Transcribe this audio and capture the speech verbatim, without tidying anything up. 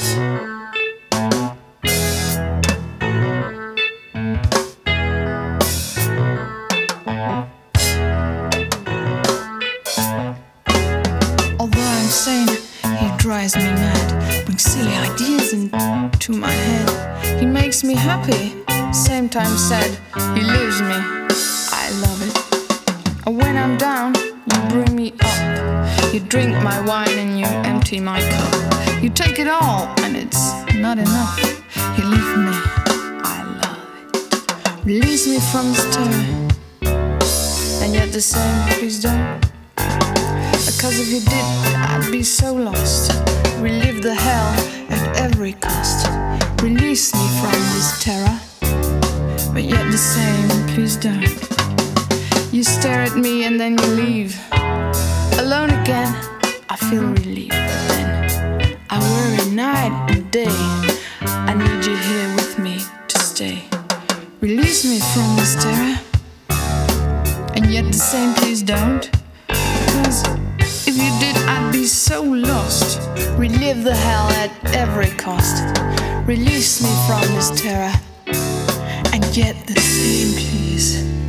Although I'm sane, he drives me mad, brings silly ideas into my head. He makes me happy, same time sad. He leaves me, I love it. And when I'm down, you bring me up. You drink my wine and you empty my cup. You take it all and it's not enough. You leave me, I love it. Release me from this terror, and yet the same, please don't. Because if you did, I'd be so lost. Relive the hell at every cost. Release me from this terror, but yet the same, please don't. You stare at me and then you leave. Alone again, I feel relief. But then I worry night and day. I need you here with me to stay. Release me from this terror, and yet the same, please don't. Because if you did, I'd be so lost. Relive the hell at every cost. Release me from this terror, and yet the same, please.